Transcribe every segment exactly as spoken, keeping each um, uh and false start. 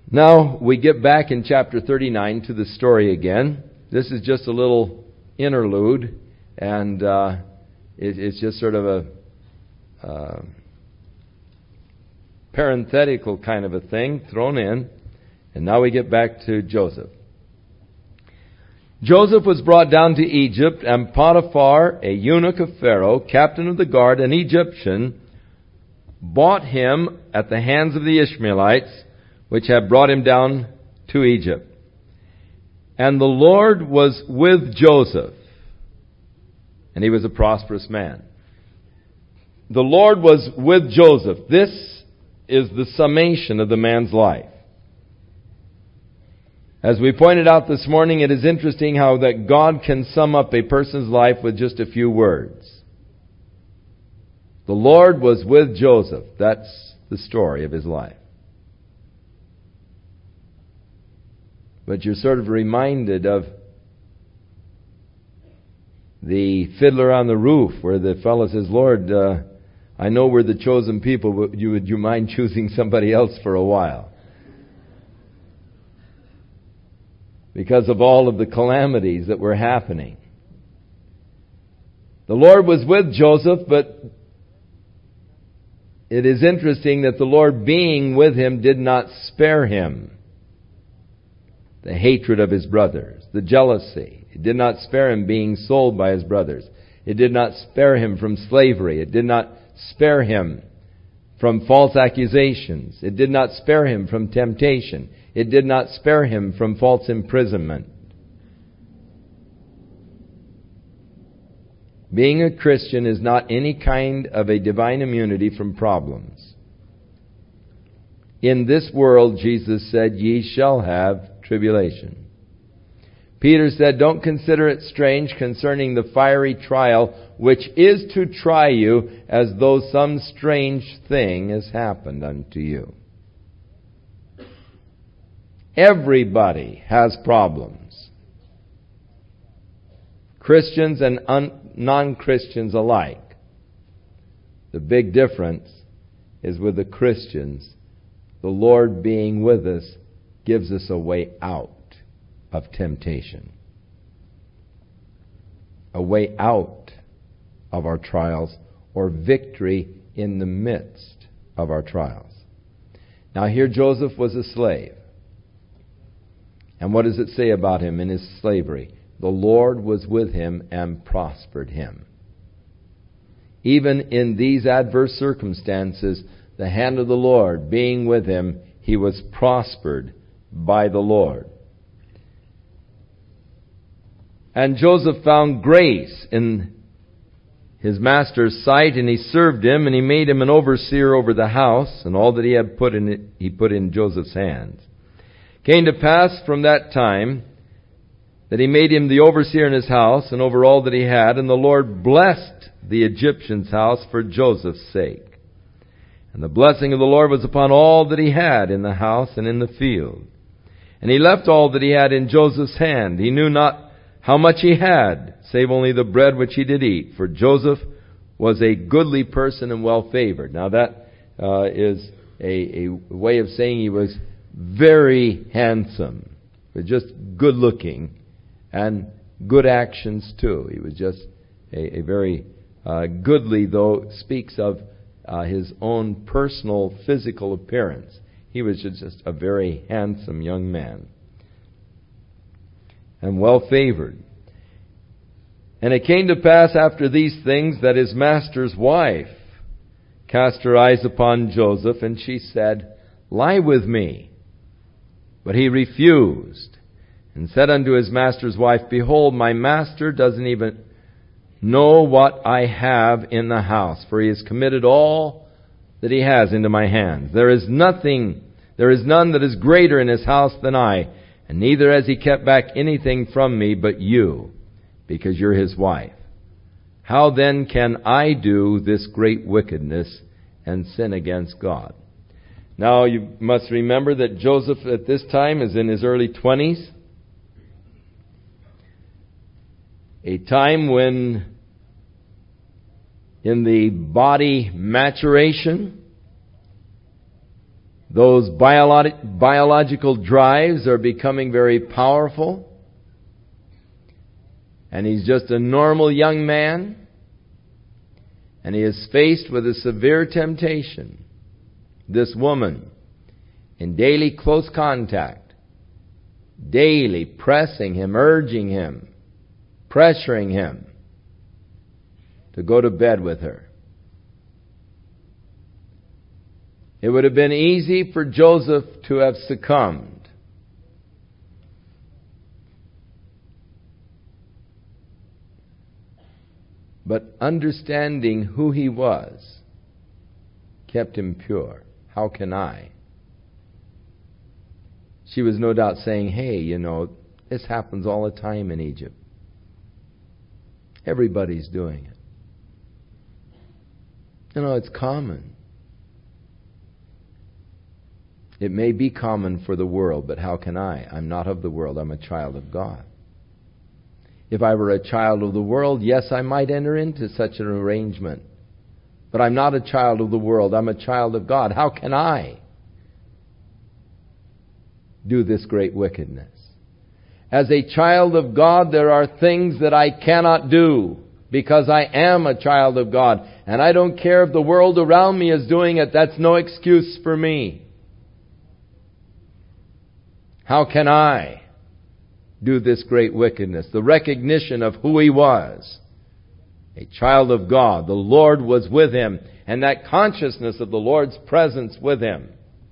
Now we get back in chapter thirty-nine to the story again. This is just a little interlude, and uh, it, it's just sort of a uh, parenthetical kind of a thing thrown in. And now we get back to Joseph. Joseph was brought down to Egypt, and Potiphar, a eunuch of Pharaoh, captain of the guard, an Egyptian, bought him at the hands of the Ishmaelites, which had brought him down to Egypt. And the Lord was with Joseph, and he was a prosperous man. The Lord was with Joseph. This is the summation of the man's life. As we pointed out this morning, it is interesting how that God can sum up a person's life with just a few words. The Lord was with Joseph. That's the story of his life. But you're sort of reminded of the fiddler on the roof, where the fellow says, Lord, uh, I know we're the chosen people, but you, would you mind choosing somebody else for a while? Because of all of the calamities that were happening. The Lord was with Joseph, but it is interesting that the Lord being with him did not spare him. The hatred of his brothers, the jealousy. It did not spare him being sold by his brothers. It did not spare him from slavery. It did not spare him from false accusations. It did not spare him from temptation. It did not spare him from false imprisonment. Being a Christian is not any kind of a divine immunity from problems. In this world, Jesus said, ye shall have tribulation. Peter said, don't consider it strange concerning the fiery trial which is to try you, as though some strange thing has happened unto you. Everybody has problems. Christians and un- non-Christians alike. The big difference is with the Christians, the Lord being with us gives us a way out of temptation. A way out of our trials, or victory in the midst of our trials. Now here Joseph was a slave. And what does it say about him in his slavery? The Lord was with him and prospered him. Even in these adverse circumstances, the hand of the Lord being with him, he was prospered by the Lord. And Joseph found grace in his master's sight, and he served him, and he made him an overseer over the house, and all that he had put in it, he put in Joseph's hands. Came to pass from that time that he made him the overseer in his house, and over all that he had, and the Lord blessed the Egyptian's house for Joseph's sake. And the blessing of the Lord was upon all that he had in the house and in the field. And he left all that he had in Joseph's hand. He knew not how much he had, save only the bread which he did eat. For Joseph was a goodly person and well favored. Now that uh, is a, a way of saying he was very handsome, but just good looking, and good actions too. He was just a, a very uh, goodly, though speaks of uh, his own personal physical appearance. He was just a very handsome young man and well favored. And it came to pass after these things that his master's wife cast her eyes upon Joseph, and she said, lie with me. But he refused, and said unto his master's wife, behold, my master doesn't even know what I have in the house, for he has committed all that he has into my hands. There is nothing, there is none that is greater in his house than I, and neither has he kept back anything from me but you, because you're his wife. How then can I do this great wickedness and sin against God? Now you must remember that Joseph at this time is in his early twenties. A time when in the body maturation, Those biolo- biological drives are becoming very powerful. And he's just a normal young man. And he is faced with a severe temptation. This woman, in daily close contact, daily pressing him, urging him, pressuring him to go to bed with her. It would have been easy for Joseph to have succumbed. But understanding who he was kept him pure. How can I? She was no doubt saying, hey, you know, this happens all the time in Egypt. Everybody's doing it. You know, it's common. It may be common for the world, but how can I? I'm not of the world. I'm a child of God. If I were a child of the world, yes, I might enter into such an arrangement. But I'm not a child of the world. I'm a child of God. How can I do this great wickedness? As a child of God, there are things that I cannot do because I am a child of God. And I don't care if the world around me is doing it. That's no excuse for me. How can I do this great wickedness? The recognition of who he was. A child of God. The Lord was with him. And that consciousness of the Lord's presence with him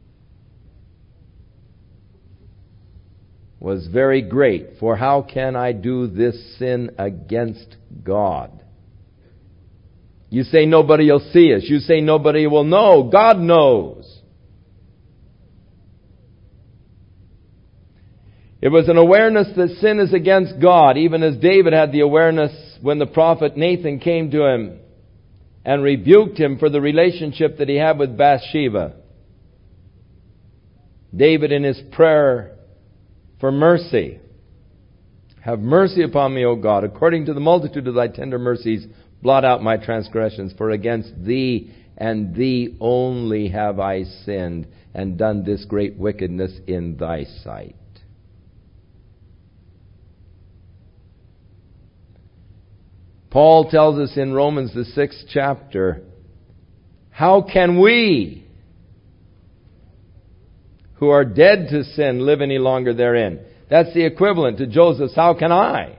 was very great. For how can I do this sin against God? You say nobody will see us. You say nobody will know. God knows. It was an awareness that sin is against God, even as David had the awareness when the prophet Nathan came to him and rebuked him for the relationship that he had with Bathsheba. David, in his prayer for mercy, have mercy upon me, O God, according to the multitude of thy tender mercies, blot out my transgressions, for against thee and thee only have I sinned and done this great wickedness in thy sight. Paul tells us in Romans, the sixth chapter, how can we, who are dead to sin, live any longer therein? That's the equivalent to Joseph's, how can I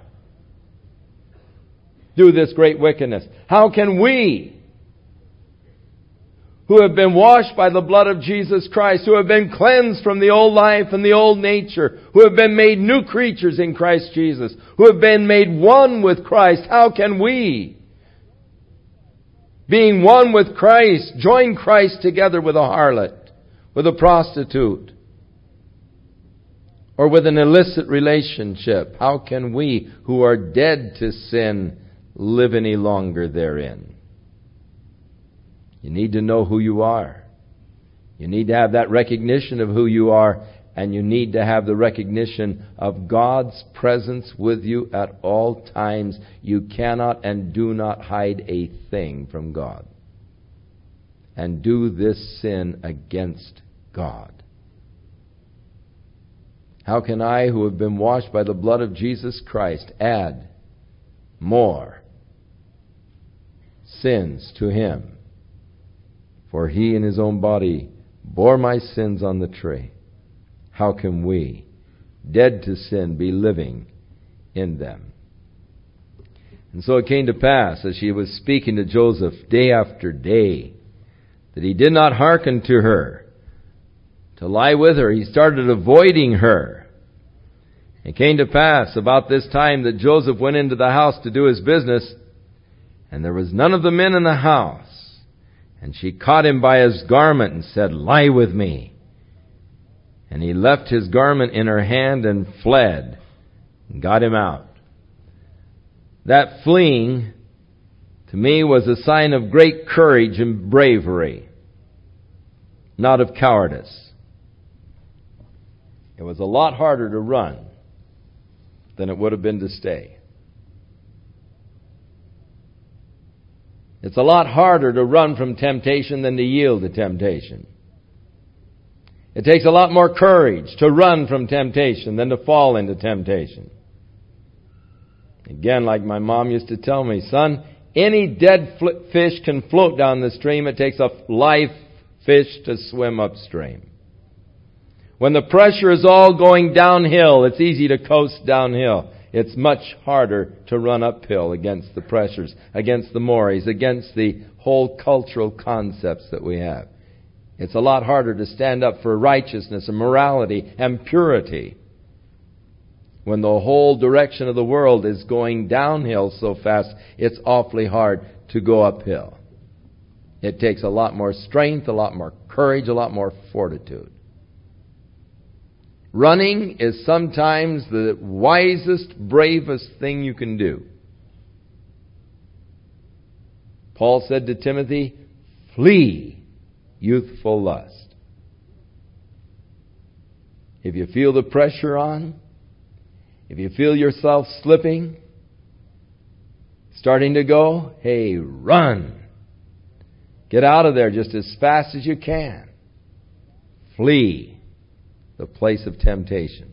do this great wickedness? How can we, who have been washed by the blood of Jesus Christ, who have been cleansed from the old life and the old nature, who have been made new creatures in Christ Jesus, who have been made one with Christ, how can we, being one with Christ, join Christ together with a harlot, with a prostitute, or with an illicit relationship? How can we, who are dead to sin, live any longer therein? You need to know who you are. You need to have that recognition of who you are, and you need to have the recognition of God's presence with you at all times. You cannot and do not hide a thing from God and do this sin against God. How can I, who have been washed by the blood of Jesus Christ, add more sins to Him? For He in His own body bore my sins on the tree. How can we, dead to sin, be living in them? And so it came to pass, as she was speaking to Joseph day after day, that he did not hearken to her, to lie with her. He started avoiding her. It came to pass about this time that Joseph went into the house to do his business, and there was none of the men in the house. And she caught him by his garment and said, "Lie with me." And he left his garment in her hand and fled and got him out. That fleeing, to me, was a sign of great courage and bravery, not of cowardice. It was a lot harder to run than it would have been to stay. It's a lot harder to run from temptation than to yield to temptation. It takes a lot more courage to run from temptation than to fall into temptation. Again, like my mom used to tell me, son, any dead fish can float down the stream. It takes a live fish to swim upstream. When the pressure is all going downhill, it's easy to coast downhill. It's much harder to run uphill against the pressures, against the mores, against the whole cultural concepts that we have. It's a lot harder to stand up for righteousness and morality and purity when the whole direction of the world is going downhill so fast. It's awfully hard to go uphill. It takes a lot more strength, a lot more courage, a lot more fortitude. Running is sometimes the wisest, bravest thing you can do. Paul said to Timothy, flee youthful lust. If you feel the pressure on, if you feel yourself slipping, starting to go, hey, run. Get out of there just as fast as you can. Flee the place of temptation.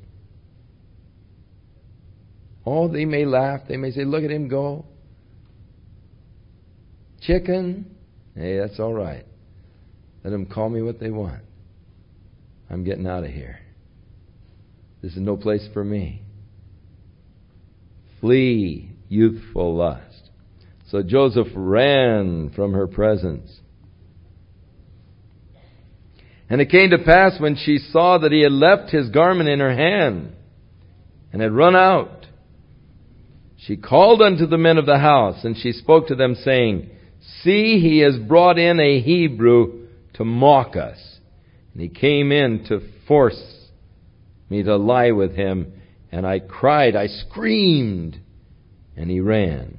Oh, they may laugh. They may say, look at him go. Chicken. Hey, that's all right. Let them call me what they want. I'm getting out of here. This is no place for me. Flee youthful lust. So Joseph ran from her presence. And it came to pass when she saw that he had left his garment in her hand and had run out, she called unto the men of the house, and she spoke to them, saying, see, he has brought in a Hebrew to mock us. And he came in to force me to lie with him. And I cried, I screamed, and he ran.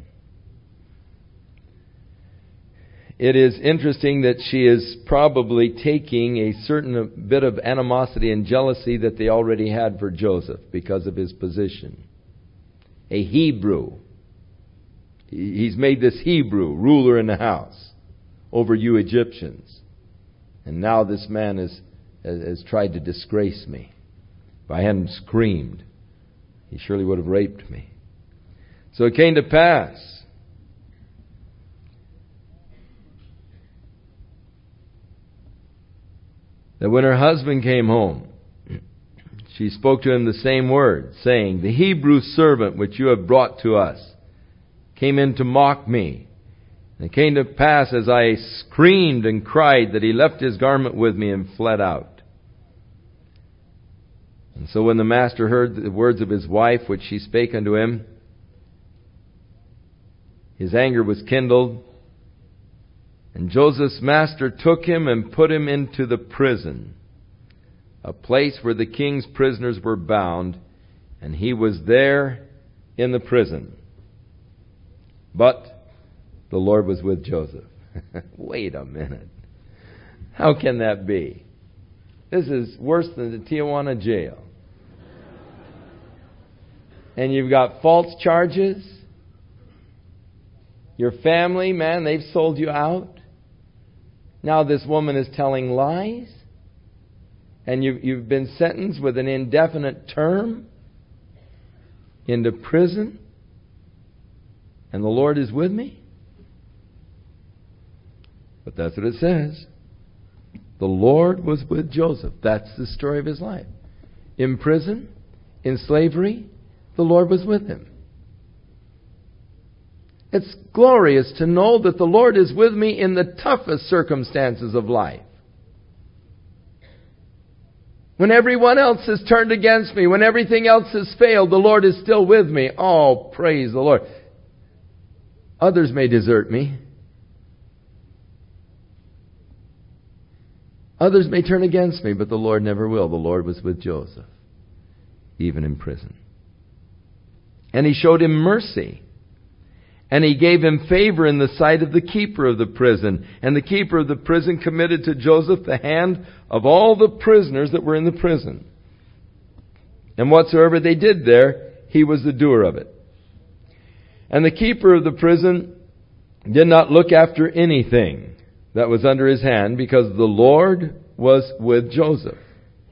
It is interesting that she is probably taking a certain bit of animosity and jealousy that they already had for Joseph because of his position. A Hebrew. He's made this Hebrew ruler in the house over you Egyptians. And now this man has, has tried to disgrace me. If I hadn't screamed, he surely would have raped me. So it came to pass that when her husband came home, she spoke to him the same words, saying, the Hebrew servant which you have brought to us came in to mock me. And it came to pass as I screamed and cried that he left his garment with me and fled out. And so when the master heard the words of his wife which she spake unto him, his anger was kindled. And Joseph's master took him and put him into the prison, a place where the king's prisoners were bound, and he was there in the prison. But the Lord was with Joseph. Wait a minute. How can that be? This is worse than the Tijuana jail. And you've got false charges. Your family, man, they've sold you out. Now this woman is telling lies. And you, you've been sentenced with an indefinite term into prison. And the Lord is with me. But that's what it says. The Lord was with Joseph. That's the story of his life. In prison, in slavery, the Lord was with him. It's glorious to know that the Lord is with me in the toughest circumstances of life. When everyone else has turned against me, when everything else has failed, the Lord is still with me. Oh, praise the Lord. Others may desert me. Others may turn against me, but the Lord never will. The Lord was with Joseph, even in prison. And he showed him mercy. And he gave him favor in the sight of the keeper of the prison. And the keeper of the prison committed to Joseph the hand of all the prisoners that were in the prison. And whatsoever they did there, he was the doer of it. And the keeper of the prison did not look after anything that was under his hand, because the Lord was with Joseph.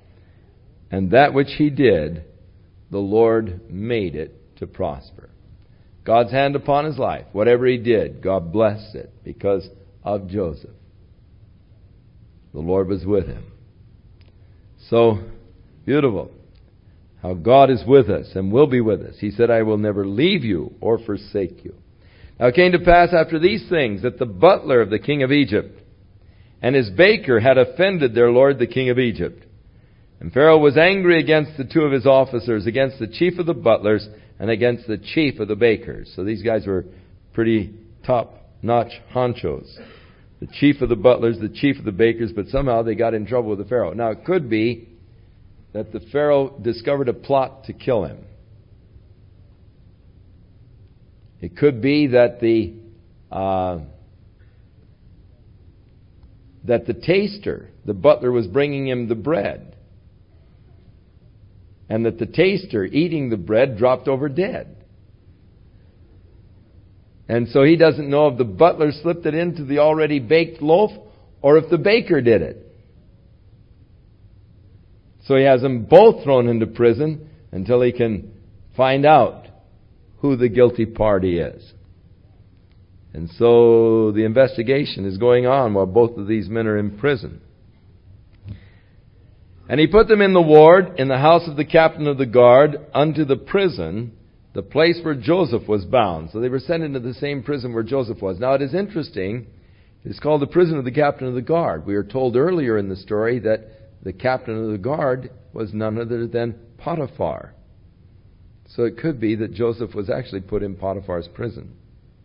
And that which he did, the Lord made it to prosper. God's hand upon his life. Whatever he did, God blessed it because of Joseph. The Lord was with him. So, beautiful. How God is with us and will be with us. He said, I will never leave you or forsake you. Now it came to pass after these things that the butler of the king of Egypt and his baker had offended their lord the king of Egypt. And Pharaoh was angry against the two of his officers, against the chief of the butlers and against the chief of the bakers. So these guys were pretty top-notch honchos. The chief of the butlers, the chief of the bakers, but somehow they got in trouble with the Pharaoh. Now it could be that the Pharaoh discovered a plot to kill him. It could be that the uh, that the taster, the butler, was bringing him the bread, and that the taster, eating the bread, dropped over dead. And so he doesn't know if the butler slipped it into the already baked loaf or if the baker did it. So he has them both thrown into prison until he can find out who the guilty party is. And so the investigation is going on while both of these men are in prison. And he put them in the ward in the house of the captain of the guard unto the prison, the place where Joseph was bound. So they were sent into the same prison where Joseph was. Now it is interesting. It's called the prison of the captain of the guard. We are told earlier in the story that the captain of the guard was none other than Potiphar. So it could be that Joseph was actually put in Potiphar's prison.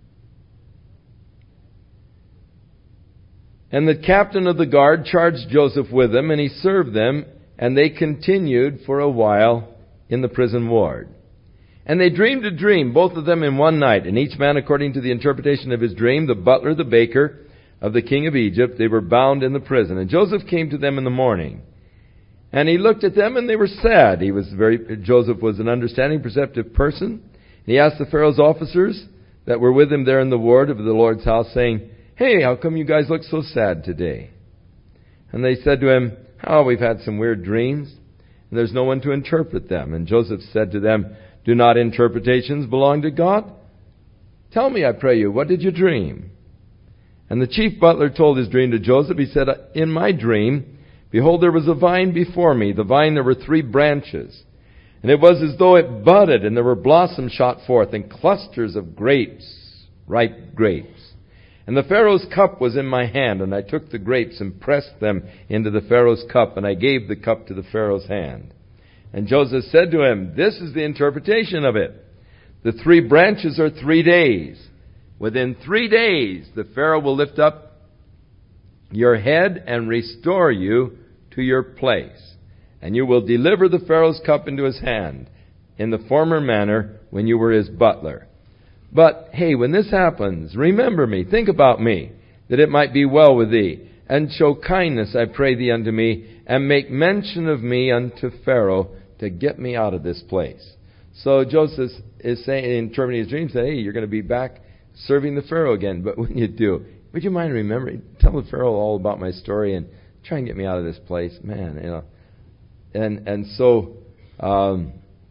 And the captain of the guard charged Joseph with them, and he served them, and they continued for a while in the prison ward. And they dreamed a dream, both of them in one night, and each man according to the interpretation of his dream, the butler, the baker of the king of Egypt, they were bound in the prison. And Joseph came to them in the morning, and he looked at them, and they were sad. He was very Joseph was an understanding, perceptive person. And he asked the Pharaoh's officers that were with him there in the ward of the Lord's house, saying, Hey, how come you guys look so sad today? And they said to him, Oh, we've had some weird dreams, and there's no one to interpret them. And Joseph said to them, Do not interpretations belong to God? Tell me, I pray you, what did you dream? And the chief butler told his dream to Joseph. He said, In my dream, behold, there was a vine before me. The vine, there were three branches. And it was as though it budded, and there were blossoms shot forth, and clusters of grapes, ripe grapes. And the Pharaoh's cup was in my hand, and I took the grapes and pressed them into the Pharaoh's cup, and I gave the cup to the Pharaoh's hand. And Joseph said to him, This is the interpretation of it. The three branches are three days. Within three days, the Pharaoh will lift up your head and restore you to your place. And you will deliver the Pharaoh's cup into his hand in the former manner when you were his butler. But, hey, when this happens, remember me, think about me, that it might be well with thee. And show kindness, I pray thee, unto me, and make mention of me unto Pharaoh, to get me out of this place. So Joseph is saying, interpreting his dream, saying, hey, you're going to be back serving the Pharaoh again. But when you do, would you mind remembering, tell the Pharaoh all about my story and try and get me out of this place? Man, you know. And, and so... Um,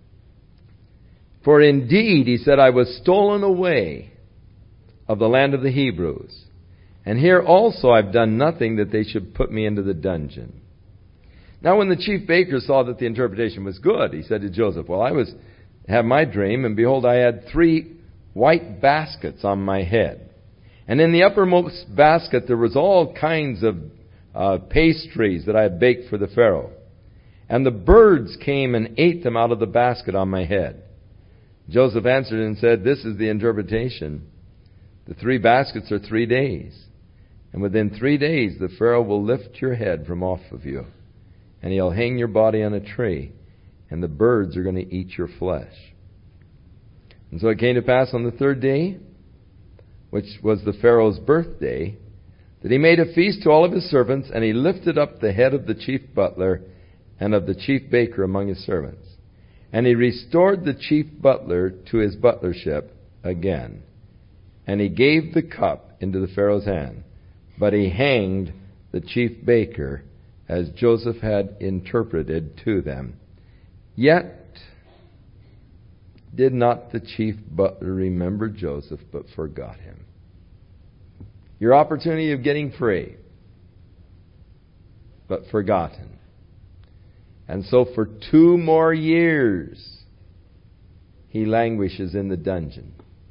For indeed, he said, I was stolen away of the land of the Hebrews. And here also I've done nothing that they should put me into the dungeon. Now when the chief baker saw that the interpretation was good, he said to Joseph, Well, I was had my dream, and behold, I had three white baskets on my head. And in the uppermost basket there was all kinds of uh, pastries that I had baked for the Pharaoh. And the birds came and ate them out of the basket on my head. Joseph answered and said, This is the interpretation. The three baskets are three days. And within three days the Pharaoh will lift your head from off of you. And he'll hang your body on a tree. And the birds are going to eat your flesh. And so it came to pass on the third day, which was the Pharaoh's birthday, that he made a feast to all of his servants. And he lifted up the head of the chief butler and of the chief baker among his servants. And he restored the chief butler to his butlership again. And he gave the cup into the Pharaoh's hand. But he hanged the chief baker as Joseph had interpreted to them. Yet did not the chief butler remember Joseph, but forgot him. Your opportunity of getting free, but forgotten. And so for two more years, he languishes in the dungeon.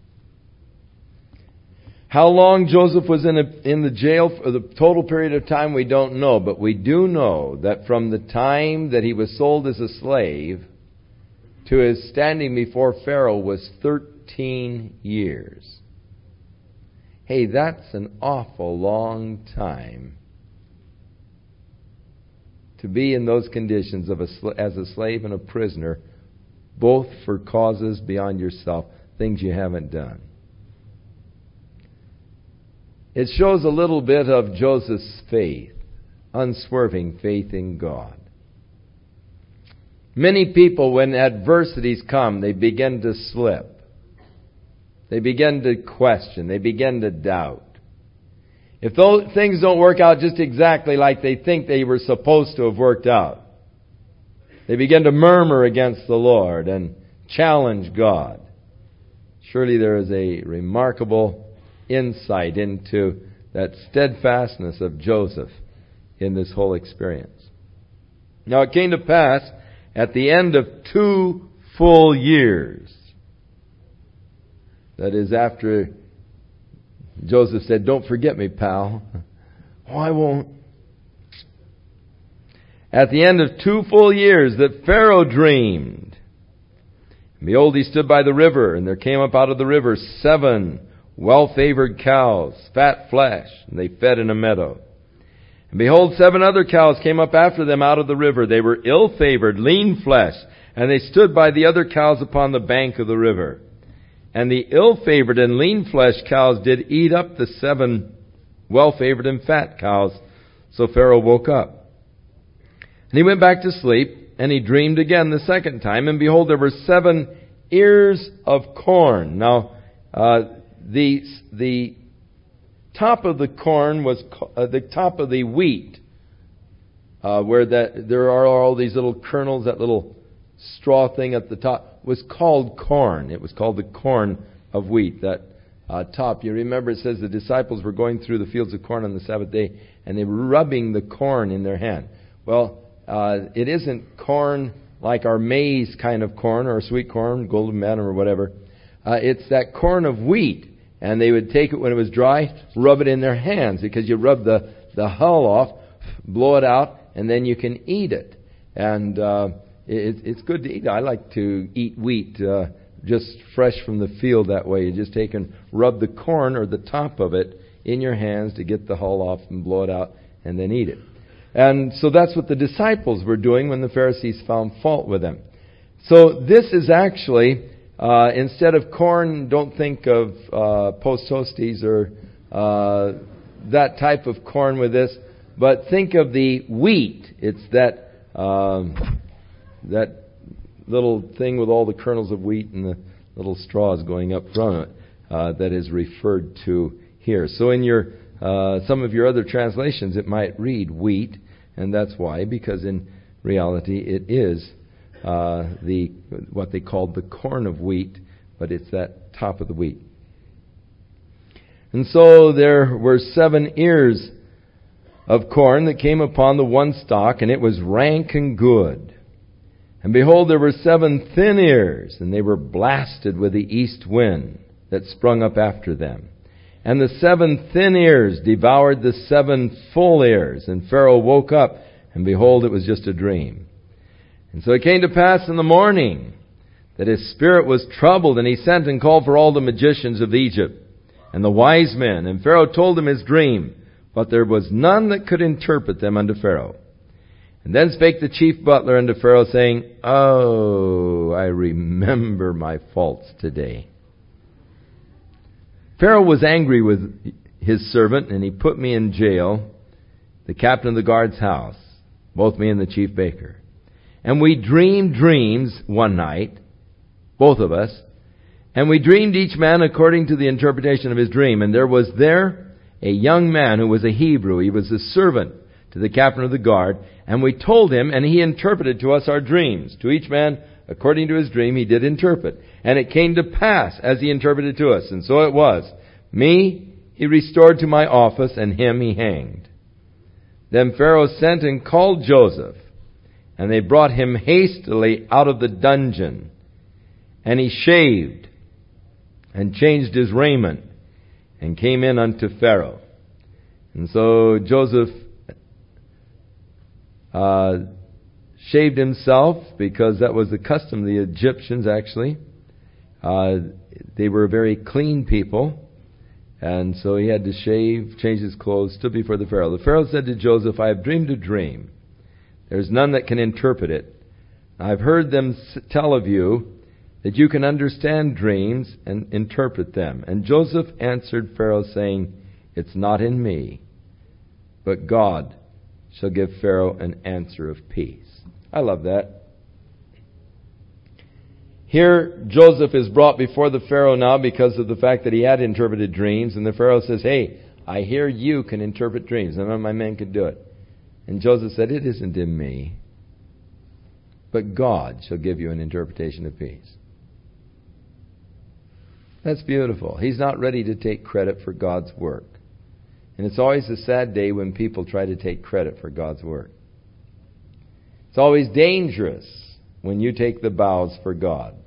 How long Joseph was in, a, in the jail for the total period of time, we don't know. But we do know that from the time that he was sold as a slave to his standing before Pharaoh was thirteen years. Hey, that's an awful long time to be in those conditions of a, as a slave and a prisoner, both for causes beyond yourself, things you haven't done. It shows a little bit of Joseph's faith, unswerving faith in God. Many people, when adversities come, they begin to slip. They begin to question. They begin to doubt. If those things don't work out just exactly like they think they were supposed to have worked out, they begin to murmur against the Lord and challenge God. Surely there is a remarkable insight into that steadfastness of Joseph in this whole experience. Now it came to pass at the end of two full years, that is after Joseph said, "Don't forget me, pal." "Oh, I won't." At the end of two full years that Pharaoh dreamed, and behold, he stood by the river, and there came up out of the river seven well-favored cows, fat flesh, and they fed in a meadow. And behold, seven other cows came up after them out of the river. They were ill-favored, lean flesh, and they stood by the other cows upon the bank of the river. And the ill-favored and lean-fleshed cows did eat up the seven well-favored and fat cows. So Pharaoh woke up. And he went back to sleep, and he dreamed again the second time. And behold, there were seven ears of corn. Now, uh, the the top of the corn was uh, the top of the wheat, uh, where that there are all these little kernels, that little straw thing at the top, was called corn. It was called the corn of wheat, that uh, top. You remember it says the disciples were going through the fields of corn on the Sabbath day, and they were rubbing the corn in their hand. Well, uh, it isn't corn like our maize kind of corn, or sweet corn, golden manna or whatever. Uh, it's that corn of wheat. And they would take it when it was dry, rub it in their hands, because you rub the, the hull off, blow it out, and then you can eat it. And uh, it, it's good to eat. I like to eat wheat uh, just fresh from the field that way. You just take and rub the corn or the top of it in your hands to get the hull off and blow it out and then eat it. And so that's what the disciples were doing when the Pharisees found fault with them. So this is actually... Uh, instead of corn, don't think of uh, Post Toasties or uh, that type of corn with this, but think of the wheat. It's that um, that little thing with all the kernels of wheat and the little straws going up from it uh, that is referred to here. So in your uh, some of your other translations, it might read wheat, and that's why, because in reality it is Uh, the what they called the corn of wheat, but it's that top of the wheat. And so there were seven ears of corn that came upon the one stalk, and it was rank and good. And behold, there were seven thin ears, and they were blasted with the east wind that sprung up after them. And the seven thin ears devoured the seven full ears. And Pharaoh woke up, and behold, it was just a dream. And so it came to pass in the morning that his spirit was troubled, and he sent and called for all the magicians of Egypt and the wise men. And Pharaoh told them his dream, but there was none that could interpret them unto Pharaoh. And then spake the chief butler unto Pharaoh, saying, Oh, I remember my faults today. Pharaoh was angry with his servant, and he put me in jail, the captain of the guard's house, both me and the chief baker. And we dreamed dreams one night, both of us, and we dreamed each man according to the interpretation of his dream. And there was there a young man who was a Hebrew. He was a servant to the captain of the guard, and we told him, and he interpreted to us our dreams. To each man, according to his dream, he did interpret. And it came to pass as he interpreted to us, and so it was. Me he restored to my office, and him he hanged. Then Pharaoh sent and called Joseph, and they brought him hastily out of the dungeon. And he shaved, and changed his raiment, and came in unto Pharaoh. And so Joseph uh, shaved himself, because that was the custom of the Egyptians, actually. Uh, they were very clean people. And so he had to shave, change his clothes, stood before the Pharaoh. The Pharaoh said to Joseph, I have dreamed a dream. There's none that can interpret it. I've heard them tell of you that you can understand dreams and interpret them. And Joseph answered Pharaoh, saying, It's not in me, but God shall give Pharaoh an answer of peace. I love that. Here, Joseph is brought before the Pharaoh now because of the fact that he had interpreted dreams. And the Pharaoh says, hey, I hear you can interpret dreams. None of my men could do it. And Joseph said, it isn't in me, but God shall give you an interpretation of peace. That's beautiful. He's not ready to take credit for God's work. And it's always a sad day when people try to take credit for God's work. It's always dangerous when you take the bows for God.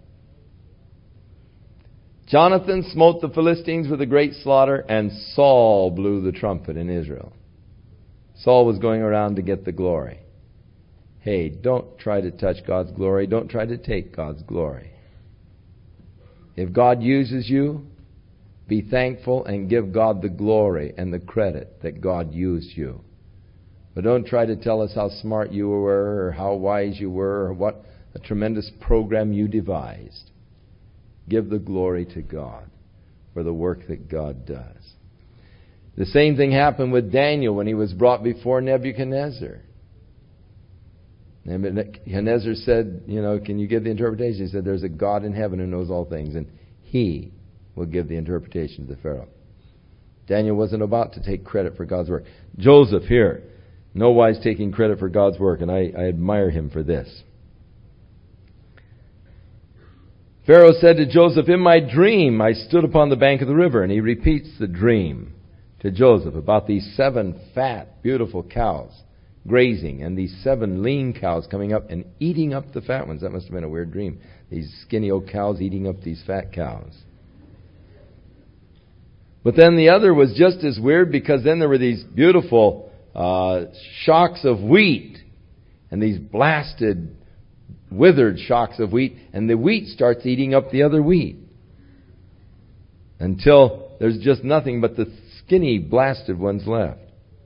Jonathan smote the Philistines with a great slaughter, and Saul blew the trumpet in Israel. Saul was going around to get the glory. Hey, don't try to touch God's glory. Don't try to take God's glory. If God uses you, be thankful and give God the glory and the credit that God used you. But don't try to tell us how smart you were or how wise you were or what a tremendous program you devised. Give the glory to God for the work that God does. The same thing happened with Daniel when he was brought before Nebuchadnezzar. Nebuchadnezzar said, you know, can you give the interpretation? He said, there's a God in heaven who knows all things, and He will give the interpretation to the Pharaoh. Daniel wasn't about to take credit for God's work. Joseph here, no wise taking credit for God's work, and I, I admire him for this. Pharaoh said to Joseph, in my dream I stood upon the bank of the river. And he repeats the dream to Joseph about these seven fat, beautiful cows grazing, and these seven lean cows coming up and eating up the fat ones. That must have been a weird dream. These skinny old cows eating up these fat cows. But then the other was just as weird, because then there were these beautiful uh, shocks of wheat, and these blasted, withered shocks of wheat, and the wheat starts eating up the other wheat until there's just nothing but the skinny, blasted ones left.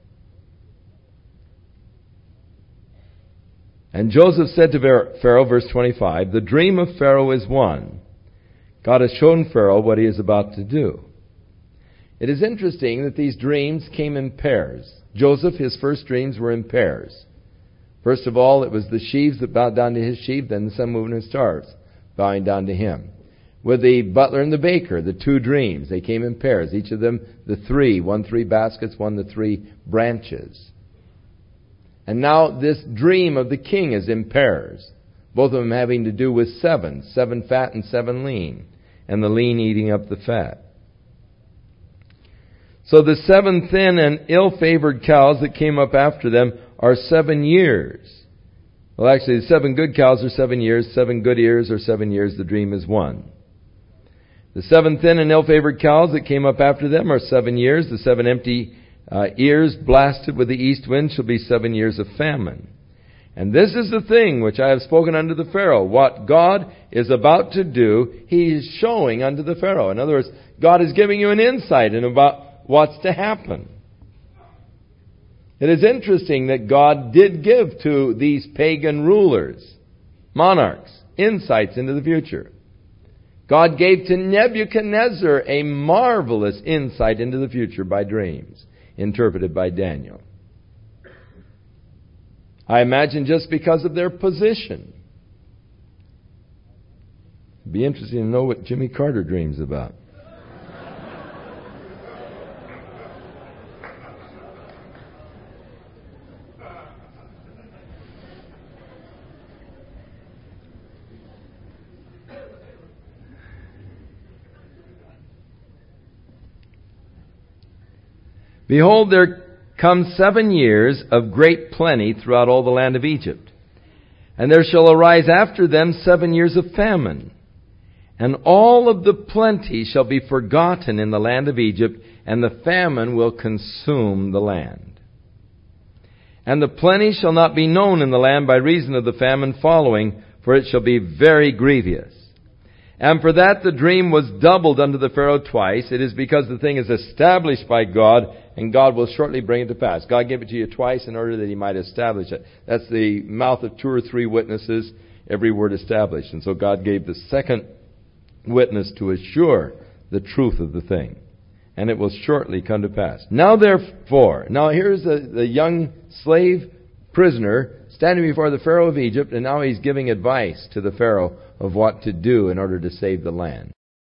And Joseph said to Pharaoh, verse twenty-five, the dream of Pharaoh is one. God has shown Pharaoh what he is about to do. It is interesting that these dreams came in pairs. Joseph, his first dreams were in pairs. First of all, it was the sheaves that bowed down to his sheaf, then the sun, moon, and stars bowing down to him. With the butler and the baker, the two dreams, they came in pairs. Each of them, the three, one three baskets, one the three branches. And now this dream of the king is in pairs, both of them having to do with seven, seven fat and seven lean, and the lean eating up the fat. So the seven thin and ill-favored cows that came up after them are seven years. Well, actually, the seven good cows are seven years, seven good ears are seven years, the dream is one. The seven thin and ill-favored cows that came up after them are seven years, the seven empty Uh, ears blasted with the east wind shall be seven years of famine. And this is the thing which I have spoken unto the Pharaoh. What God is about to do, He is showing unto the Pharaoh. In other words, God is giving you an insight in about what's to happen. It is interesting that God did give to these pagan rulers, monarchs, insights into the future. God gave to Nebuchadnezzar a marvelous insight into the future by dreams, interpreted by Daniel. I imagine just because of their position. It'd be interesting to know what Jimmy Carter dreams about. Behold, there come seven years of great plenty throughout all the land of Egypt. And there shall arise after them seven years of famine. And all of the plenty shall be forgotten in the land of Egypt, and the famine will consume the land. And the plenty shall not be known in the land by reason of the famine following, for it shall be very grievous. And for that the dream was doubled unto the Pharaoh twice. It is because the thing is established by God, and God will shortly bring it to pass. God gave it to you twice in order that He might establish it. That's the mouth of two or three witnesses, every word established. And so God gave the second witness to assure the truth of the thing. And it will shortly come to pass. Now therefore, now here's the, the young slave prisoner standing before the Pharaoh of Egypt, and now he's giving advice to the Pharaoh of what to do in order to save the land.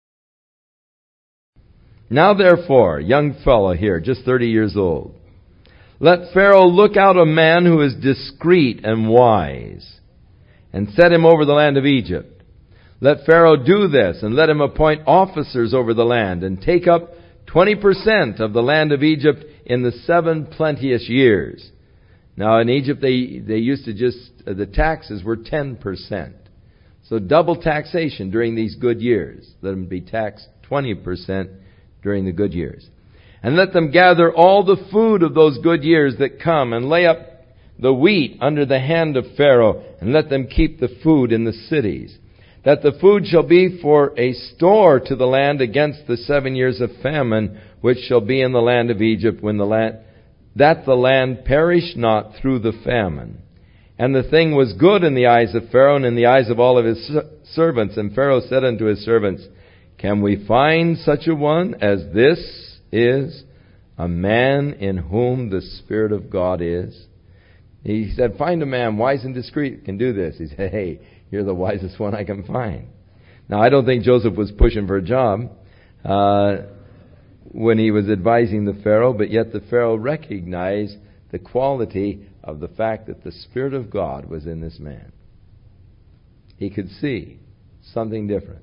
Now therefore, young fellow here, just thirty years old, let Pharaoh look out a man who is discreet and wise, and set him over the land of Egypt. Let Pharaoh do this, and let him appoint officers over the land, and take up twenty percent of the land of Egypt in the seven plenteous years. Now in Egypt they, they used to just, uh, the taxes were ten percent. So double taxation during these good years. Let them be taxed twenty percent during the good years. And let them gather all the food of those good years that come, and lay up the wheat under the hand of Pharaoh, and let them keep the food in the cities. That the food shall be for a store to the land against the seven years of famine, which shall be in the land of Egypt, when the land, that the land perish not through the famine. And the thing was good in the eyes of Pharaoh, and in the eyes of all of his servants. And Pharaoh said unto his servants, Can we find such a one as this is, a man in whom the Spirit of God is? He said, find a man wise and discreet can do this. He said, hey, you're the wisest one I can find. Now, I don't think Joseph was pushing for a job uh, when he was advising the Pharaoh, but yet the Pharaoh recognized the quality of the fact that the Spirit of God was in this man. He could see something different.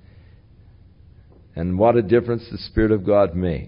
And what a difference the Spirit of God makes.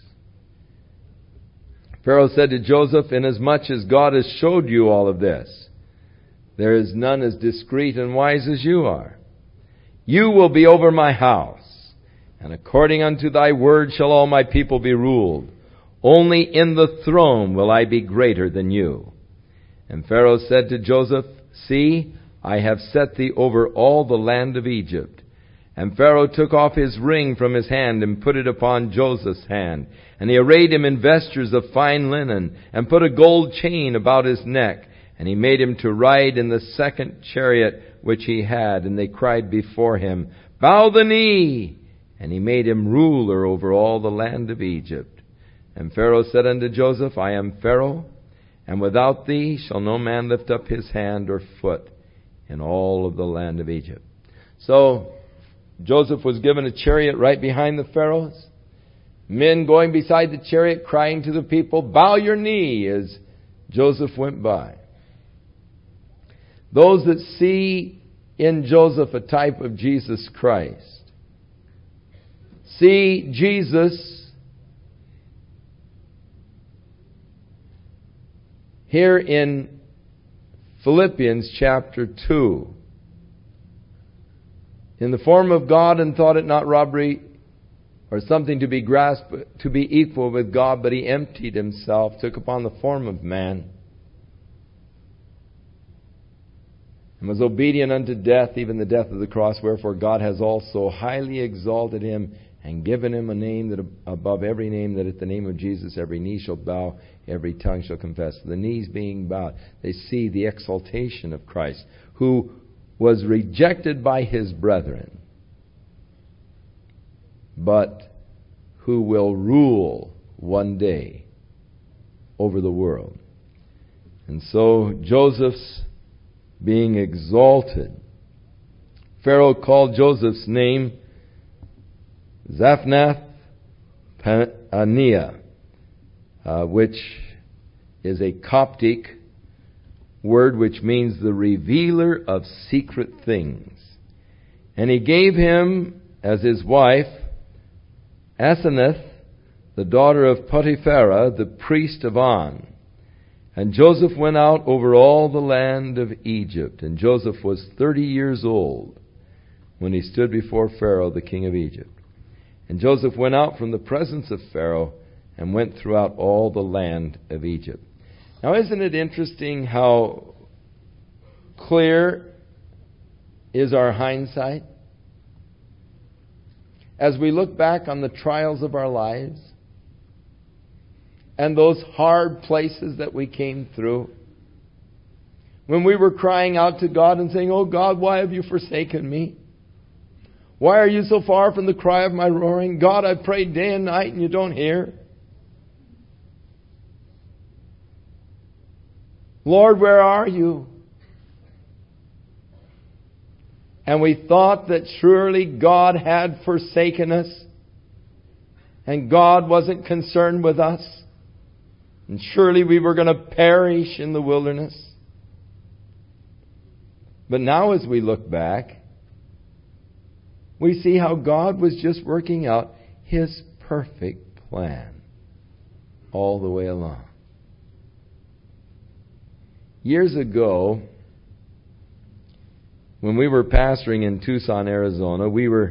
Pharaoh said to Joseph, Inasmuch as God has showed you all of this, there is none as discreet and wise as you are. You will be over my house, and according unto thy word shall all my people be ruled. Only in the throne will I be greater than you. And Pharaoh said to Joseph, See, I have set thee over all the land of Egypt. And Pharaoh took off his ring from his hand and put it upon Joseph's hand. And he arrayed him in vestures of fine linen, and put a gold chain about his neck. And he made him to ride in the second chariot which he had. And they cried before him, Bow the knee! And he made him ruler over all the land of Egypt. And Pharaoh said unto Joseph, I am Pharaoh, and without thee shall no man lift up his hand or foot in all of the land of Egypt. So Joseph was given a chariot right behind the Pharaoh's. Men going beside the chariot crying to the people, Bow your knee, as Joseph went by. Those that see in Joseph a type of Jesus Christ see Jesus here in Philippians chapter two. In the form of God, and thought it not robbery or something to be grasped, to be equal with God, but he emptied himself, took upon the form of man, and was obedient unto death, even the death of the cross. Wherefore God has also highly exalted him, and given him a name that above every name, that at the name of Jesus every knee shall bow, every tongue shall confess. The knees being bowed, they see the exaltation of Christ, who was rejected by his brethren, but who will rule one day over the world. And so Joseph's being exalted, Pharaoh called Joseph's name Zaphnath-Paneah, uh, which is a Coptic word which means the revealer of secret things. And he gave him as his wife Asenath, the daughter of Potipharah, the priest of On. And Joseph went out over all the land of Egypt. And Joseph was thirty years old when he stood before Pharaoh, the king of Egypt. And Joseph went out from the presence of Pharaoh and went throughout all the land of Egypt. Now, isn't it interesting how clear is our hindsight as we look back on the trials of our lives and those hard places that we came through, when we were crying out to God and saying, "Oh God, why have you forsaken me? Why are you so far from the cry of my roaring? God, I prayed day and night and you don't hear. Lord, where are you?" And we thought that surely God had forsaken us and God wasn't concerned with us. And surely we were going to perish in the wilderness. But now as we look back, we see how God was just working out His perfect plan all the way along. Years ago, when we were pastoring in Tucson, Arizona, we were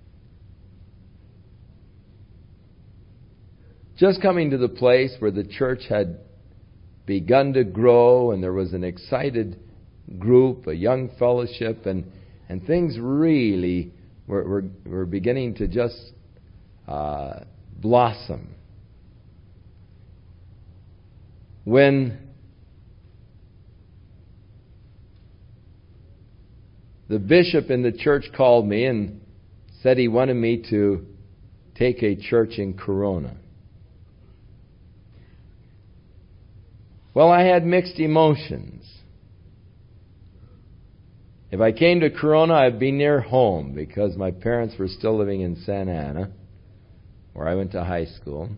just coming to the place where the church had begun to grow and there was an excited group, a young fellowship, and, and things really were, were, were beginning to just uh, blossom. When the bishop in the church called me and said he wanted me to take a church in Corona. Well, I had mixed emotions. If I came to Corona, I'd be near home because my parents were still living in Santa Ana, where I went to high school.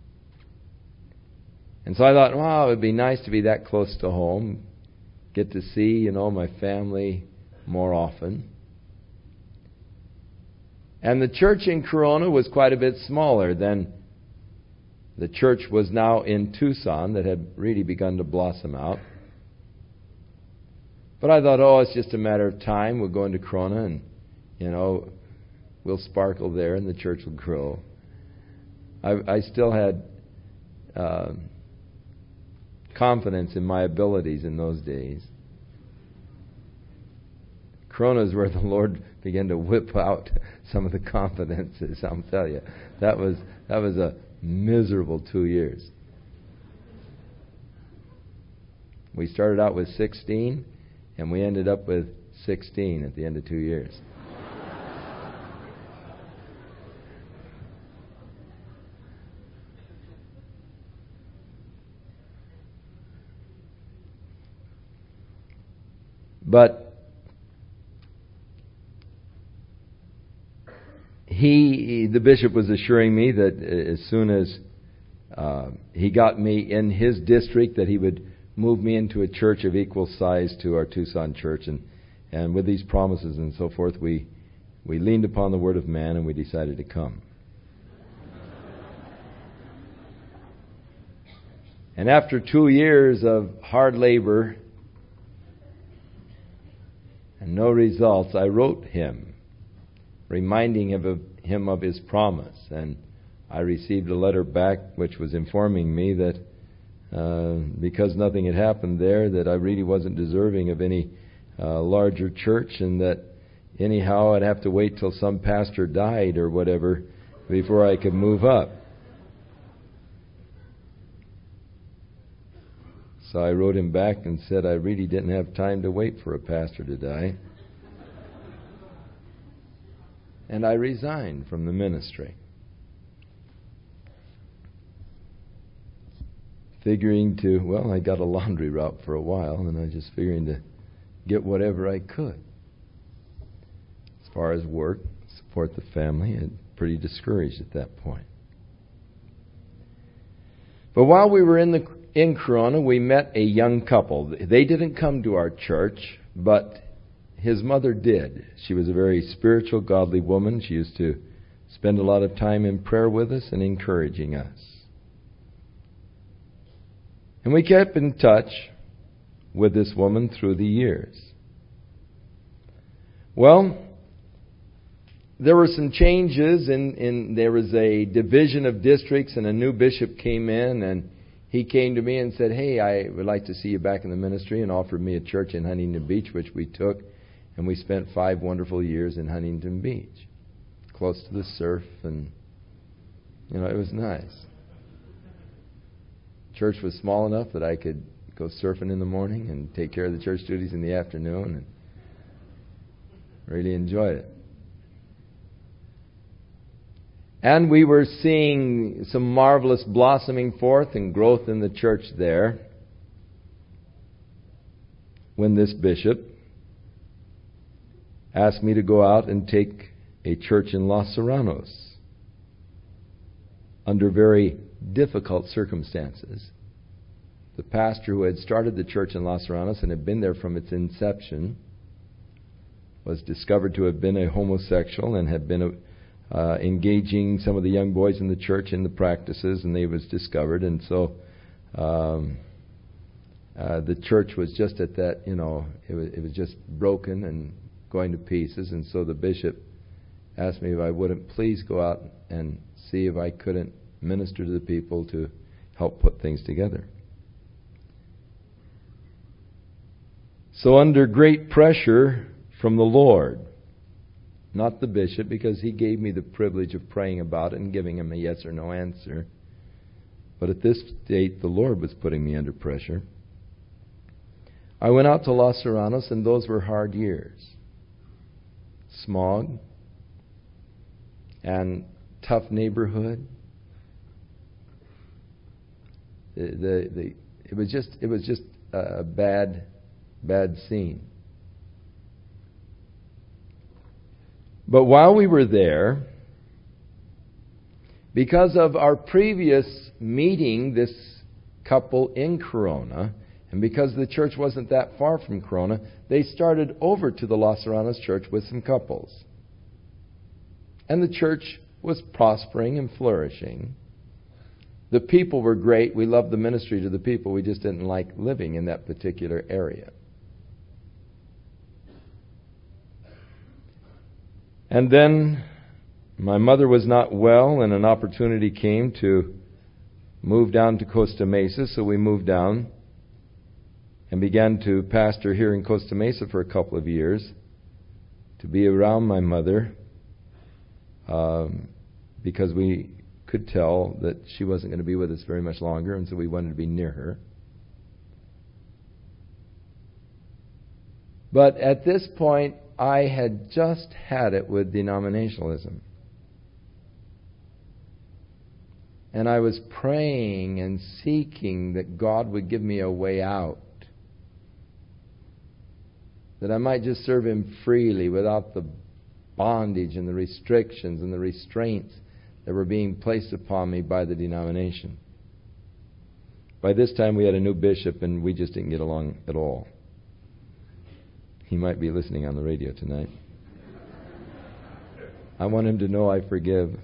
And so I thought, wow, it would be nice to be that close to home, get to see, you know, my family more often. And the church in Corona was quite a bit smaller than the church was now in Tucson that had really begun to blossom out. But I thought, oh, it's just a matter of time. We'll go into Corona and, you know, we'll sparkle there and the church will grow. I, I still had uh, confidence in my abilities in those days. Corona is where the Lord began to whip out some of the confidences. I'll tell you, that was that was a miserable two years. We started out with sixteen, and we ended up with sixteen at the end of two years. But He, the bishop was assuring me that as soon as uh, he got me in his district, that he would move me into a church of equal size to our Tucson church. And, and with these promises and so forth, we, we leaned upon the word of man and we decided to come. And after two years of hard labor and no results, I wrote him, reminding him of, him of his promise. And I received a letter back which was informing me that uh, because nothing had happened there, that I really wasn't deserving of any uh, larger church, and that anyhow I'd have to wait till some pastor died or whatever before I could move up. So I wrote him back and said I really didn't have time to wait for a pastor to die. And I resigned from the ministry, figuring to, well, I got a laundry route for a while, and I was just figuring to get whatever I could. As far as work, support the family, I'm pretty discouraged at that point. But while we were in the in Corona, we met a young couple. They didn't come to our church, but his mother did. She was a very spiritual, godly woman. She used to spend a lot of time in prayer with us and encouraging us. And we kept in touch with this woman through the years. Well, there were some changes, in, in there was a division of districts, and a new bishop came in, and he came to me and said, hey, I would like to see you back in the ministry, and offered me a church in Huntington Beach, which we took, and we spent five wonderful years in Huntington Beach, close to the surf, and, you know, it was nice. Church was small enough that I could go surfing in the morning and take care of the church duties in the afternoon, and really enjoyed it. And we were seeing some marvelous blossoming forth and growth in the church there when this bishop asked me to go out and take a church in Los Serranos under very difficult circumstances. The pastor who had started the church in Los Serranos and had been there from its inception was discovered to have been a homosexual and had been a Uh, engaging some of the young boys in the church in the practices, and they was discovered, and so um, uh, the church was just at that, you know, it was, it was just broken and going to pieces, and so the bishop asked me if I wouldn't please go out and see if I couldn't minister to the people to help put things together. So under great pressure from the Lord, not the bishop, because he gave me the privilege of praying about it and giving him a yes or no answer. But at this state, the Lord was putting me under pressure. I went out to Los Serranos, and those were hard years. Smog and tough neighborhood. The, the, the, it was just it was just a bad, bad scene. But while we were there, because of our previous meeting, this couple in Corona, and because the church wasn't that far from Corona, they started over to the Los Serranos church with some couples. And the church was prospering and flourishing. The people were great. We loved the ministry to the people. We just didn't like living in that particular area. And then my mother was not well, and an opportunity came to move down to Costa Mesa. So we moved down and began to pastor here in Costa Mesa for a couple of years, to be around my mother, um, because we could tell that she wasn't going to be with us very much longer, and so we wanted to be near her. But at this point, I had just had it with denominationalism. And I was praying and seeking that God would give me a way out, that I might just serve Him freely without the bondage and the restrictions and the restraints that were being placed upon me by the denomination. By this time we had a new bishop, and we just didn't get along at all. He might be listening on the radio tonight. I want him to know I forgive.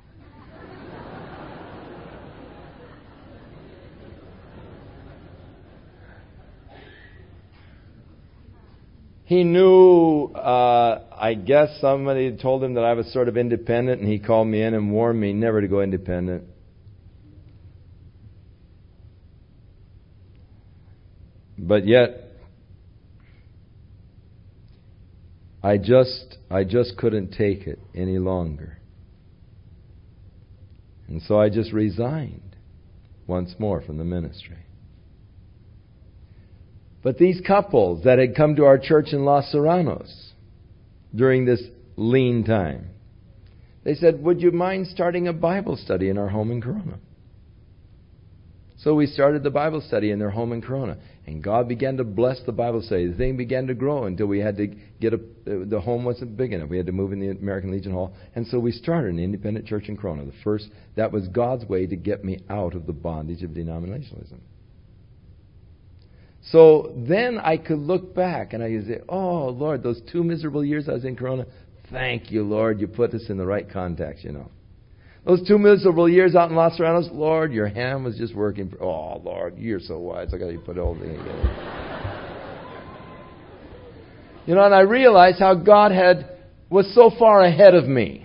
He knew, uh, I guess somebody had told him that I was sort of independent, and he called me in and warned me never to go independent. But yet, I just, I just couldn't take it any longer. And so I just resigned once more from the ministry. But these couples that had come to our church in Los Serranos during this lean time, they said, would you mind starting a Bible study in our home in Corona? So we started the Bible study in their home in Corona. And God began to bless the Bible study. The thing began to grow until we had to get a, the home wasn't big enough. We had to move in the American Legion Hall. And so we started an independent church in Corona. The first, that was God's way to get me out of the bondage of denominationalism. So then I could look back and I could say, oh, Lord, those two miserable years I was in Corona, thank you, Lord. You put us in the right context, you know. Those two miserable years out in Los Serranos, Lord, your hand was just working. For, oh, Lord, you're so wise. I got to put the whole thing together. You know, and I realized how God had was so far ahead of me.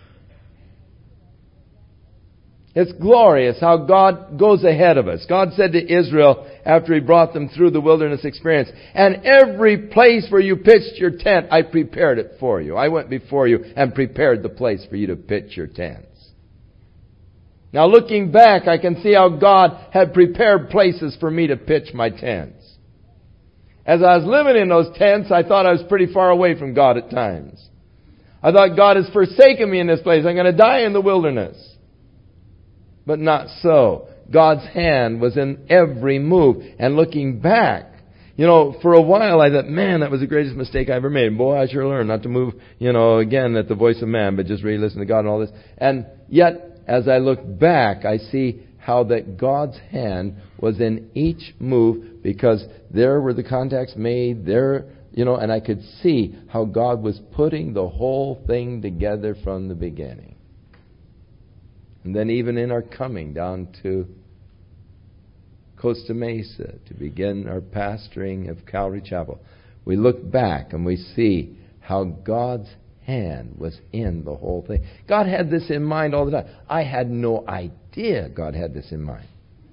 It's glorious how God goes ahead of us. God said to Israel after He brought them through the wilderness experience, and every place where you pitched your tent, I prepared it for you. I went before you and prepared the place for you to pitch your tents. Now looking back, I can see how God had prepared places for me to pitch my tents. As I was living in those tents, I thought I was pretty far away from God at times. I thought, God has forsaken me in this place. I'm going to die in the wilderness. But not so. God's hand was in every move. And looking back, you know, for a while I thought, man, that was the greatest mistake I ever made. Boy, I sure learned not to move, you know, again at the voice of man, but just really listen to God and all this. And yet, as I look back, I see how that God's hand was in each move, because there were the contacts made, there, you know, and I could see how God was putting the whole thing together from the beginning. And then even in our coming down to Costa Mesa to begin our pastoring of Calvary Chapel, we look back and we see how God's hand was in the whole thing. God had this in mind all the time. I had no idea God had this in mind.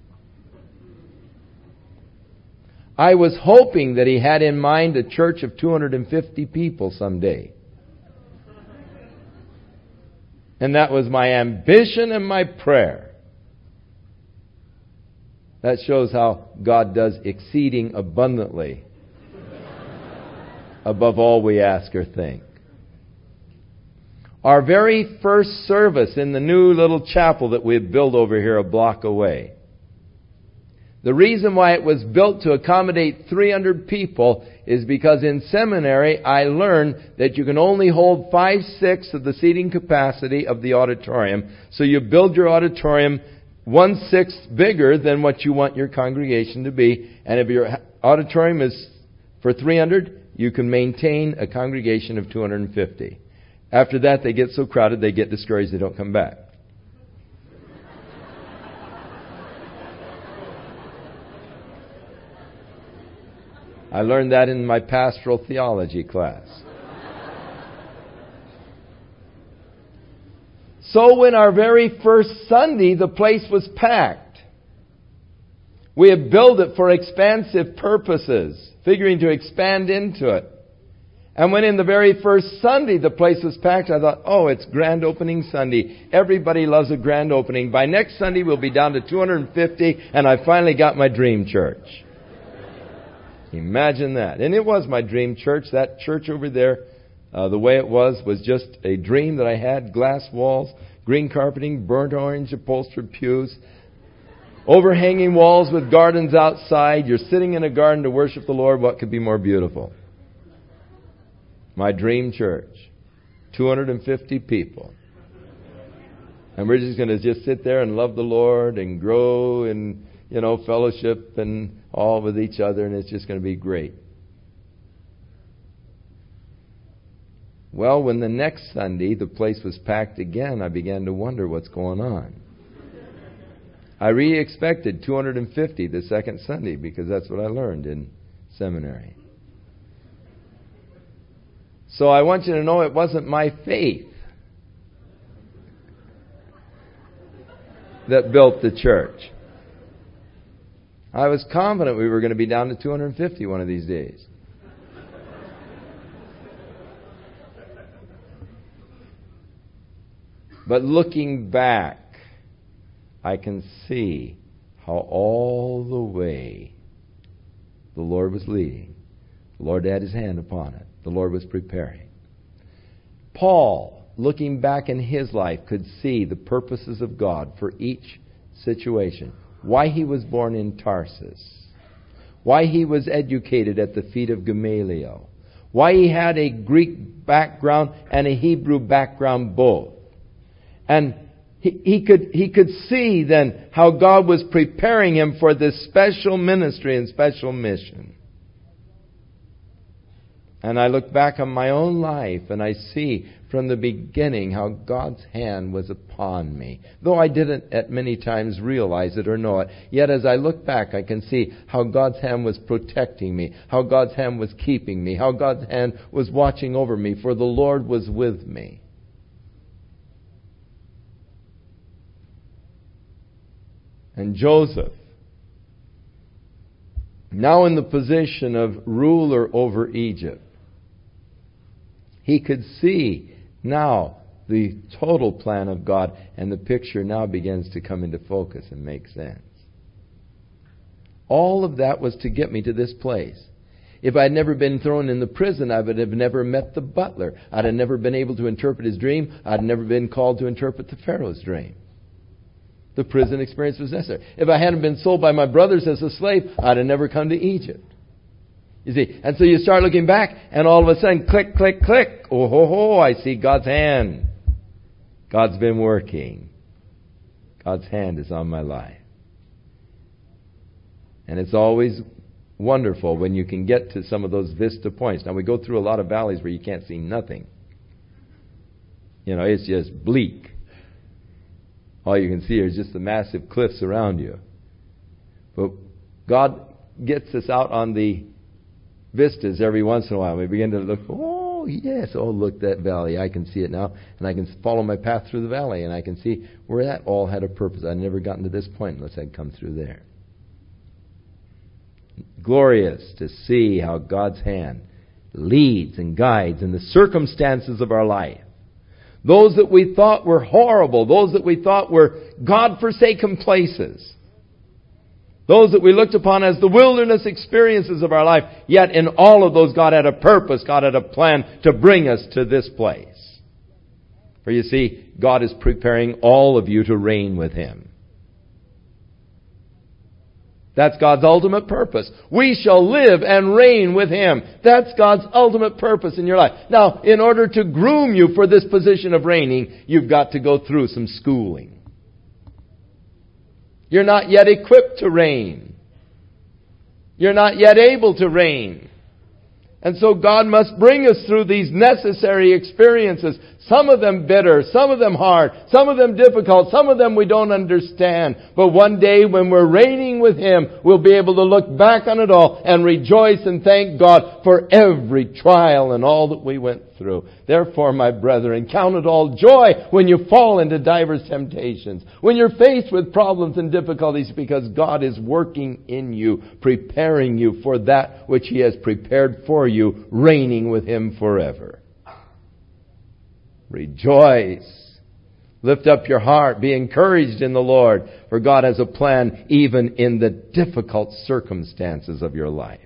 I was hoping that He had in mind a church of two hundred fifty people someday. And that was my ambition and my prayer. That shows how God does exceeding abundantly above all we ask or think. Our very first service in the new little chapel that we had built over here a block away. The reason why it was built to accommodate three hundred people is because in seminary I learned that you can only hold five-sixths of the seating capacity of the auditorium. So you build your auditorium one-sixth bigger than what you want your congregation to be. And if your auditorium is for three hundred, you can maintain a congregation of two hundred fifty. After that, they get so crowded, they get discouraged, they don't come back. I learned that in my pastoral theology class. So when our very first Sunday, the place was packed. We had built it for expansive purposes, figuring to expand into it. And when in the very first Sunday the place was packed, I thought, oh, it's grand opening Sunday. Everybody loves a grand opening. By next Sunday we'll be down to two hundred fifty, and I finally got my dream church. Imagine that. And it was my dream church. That church over there, uh, the way it was, was just a dream that I had. Glass walls, green carpeting, burnt orange upholstered pews, overhanging walls with gardens outside. You're sitting in a garden to worship the Lord. What could be more beautiful? My dream church. two hundred fifty people. And we're just going to just sit there and love the Lord and grow in, you know, fellowship and all with each other, and it's just going to be great. Well, when the next Sunday the place was packed again, I began to wonder what's going on. I really expected two hundred fifty the second Sunday because that's what I learned in seminary. So I want you to know it wasn't my faith that built the church. I was confident we were going to be down to two hundred fifty one of these days. But looking back, I can see how all the way the Lord was leading. The Lord had His hand upon it. The Lord was preparing. Paul, looking back in his life, could see the purposes of God for each situation. Why he was born in Tarsus. Why he was educated at the feet of Gamaliel. Why he had a Greek background and a Hebrew background both. And he, he could he could see then how God was preparing him for this special ministry and special mission. And I look back on my own life and I see from the beginning how God's hand was upon me. Though I didn't at many times realize it or know it, yet as I look back I can see how God's hand was protecting me, how God's hand was keeping me, how God's hand was watching over me, for the Lord was with me. And Joseph, now in the position of ruler over Egypt, he could see now the total plan of God, and the picture now begins to come into focus and make sense. All of that was to get me to this place. If I had never been thrown in the prison, I would have never met the butler. I'd have never been able to interpret his dream. I'd never been called to interpret the Pharaoh's dream. The prison experience was necessary. If I hadn't been sold by my brothers as a slave, I'd have never come to Egypt. You see, and so you start looking back, and all of a sudden, click, click, click. Oh, ho, ho, I see God's hand. God's been working. God's hand is on my life. And it's always wonderful when you can get to some of those vista points. Now, we go through a lot of valleys where you can't see nothing. You know, it's just bleak. All you can see is just the massive cliffs around you. But God gets us out on the vistas every once in a while. We begin to look, oh, yes, oh, look, that valley. I can see it now. And I can follow my path through the valley. And I can see where that all had a purpose. I'd never gotten to this point unless I'd come through there. Glorious to see how God's hand leads and guides in the circumstances of our life. Those that we thought were horrible, those that we thought were God-forsaken places, those that we looked upon as the wilderness experiences of our life, yet in all of those God had a purpose, God had a plan to bring us to this place. For you see, God is preparing all of you to reign with Him. That's God's ultimate purpose. We shall live and reign with Him. That's God's ultimate purpose in your life. Now, in order to groom you for this position of reigning, you've got to go through some schooling. You're not yet equipped to reign. You're not yet able to reign. And so God must bring us through these necessary experiences. Some of them bitter, some of them hard, some of them difficult, some of them we don't understand. But one day when we're reigning with Him, we'll be able to look back on it all and rejoice and thank God for every trial and all that we went through. Therefore, my brethren, count it all joy when you fall into divers temptations, when you're faced with problems and difficulties, because God is working in you, preparing you for that which He has prepared for you, reigning with Him forever. Rejoice. Lift up your heart. Be encouraged in the Lord, for God has a plan even in the difficult circumstances of your life.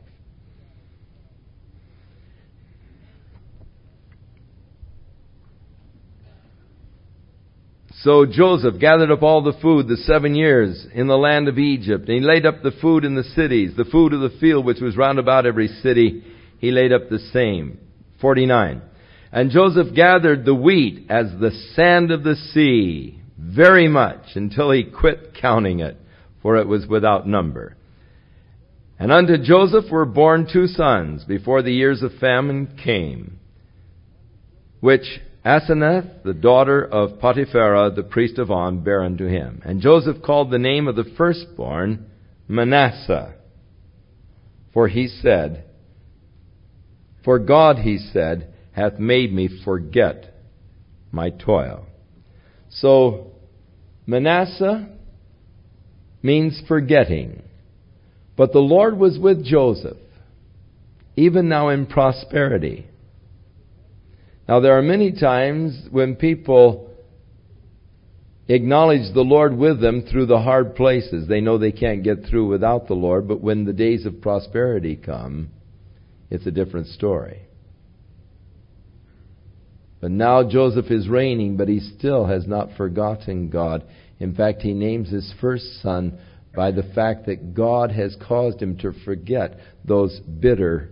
So Joseph gathered up all the food the seven years in the land of Egypt, and he laid up the food in the cities, the food of the field which was round about every city. He laid up the same. forty-nine. And Joseph gathered the wheat as the sand of the sea, very much, until he quit counting it, for it was without number. And unto Joseph were born two sons before the years of famine came, which Asenath, the daughter of Potipharah, the priest of On, bare unto him. And Joseph called the name of the firstborn Manasseh, for he said, For God, he said, hath made me forget my toil. So, Manasseh means forgetting. But the Lord was with Joseph, even now in prosperity. Now, there are many times when people acknowledge the Lord with them through the hard places. They know they can't get through without the Lord, but when the days of prosperity come, it's a different story. But now Joseph is reigning, but he still has not forgotten God. In fact, he names his first son by the fact that God has caused him to forget those bitter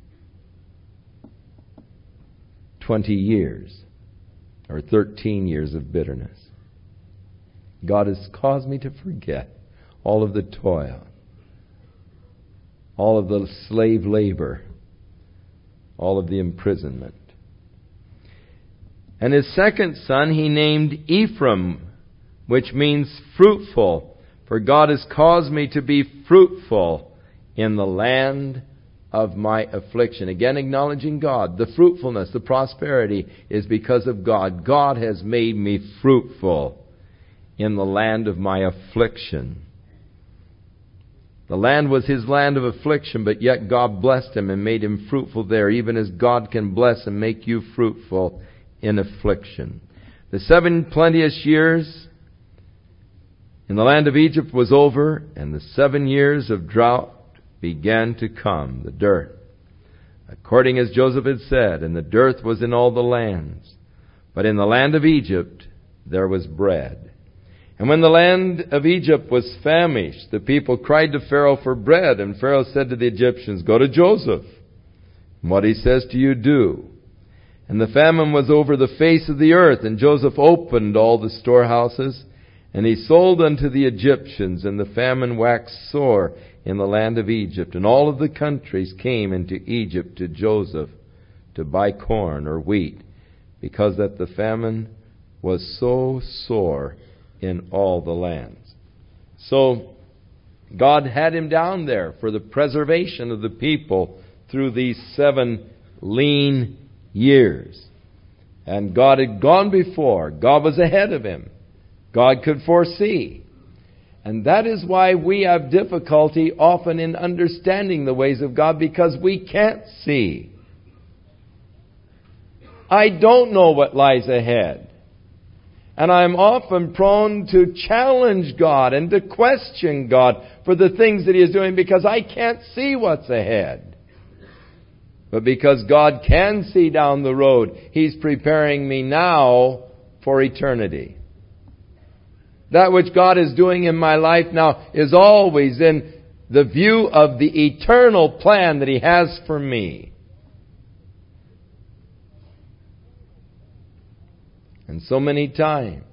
twenty years, or thirteen years of bitterness. God has caused me to forget all of the toil, all of the slave labor, all of the imprisonment. And his second son he named Ephraim, which means fruitful. For God has caused me to be fruitful in the land of my affliction. Again, acknowledging God. The fruitfulness, the prosperity is because of God. God has made me fruitful in the land of my affliction. The land was his land of affliction, but yet God blessed him and made him fruitful there, even as God can bless and make you fruitful in affliction. The seven plenteous years in the land of Egypt was over, and the seven years of drought began to come, the dearth. According as Joseph had said, and the dearth was in all the lands. But in the land of Egypt there was bread. And when the land of Egypt was famished, the people cried to Pharaoh for bread. And Pharaoh said to the Egyptians, "Go to Joseph. And what he says to you, do." And the famine was over the face of the earth. And Joseph opened all the storehouses, and he sold unto the Egyptians. And the famine waxed sore in the land of Egypt. And all of the countries came into Egypt to Joseph to buy corn or wheat, because that the famine was so sore in all the lands. So God had him down there for the preservation of the people through these seven lean years. And God had gone before. God was ahead of him. God could foresee. And that is why we have difficulty often in understanding the ways of God, because we can't see. I don't know what lies ahead. And I'm often prone to challenge God and to question God for the things that He is doing, because I can't see what's ahead. But because God can see down the road, He's preparing me now for eternity. That which God is doing in my life now is always in the view of the eternal plan that He has for me. And so many times,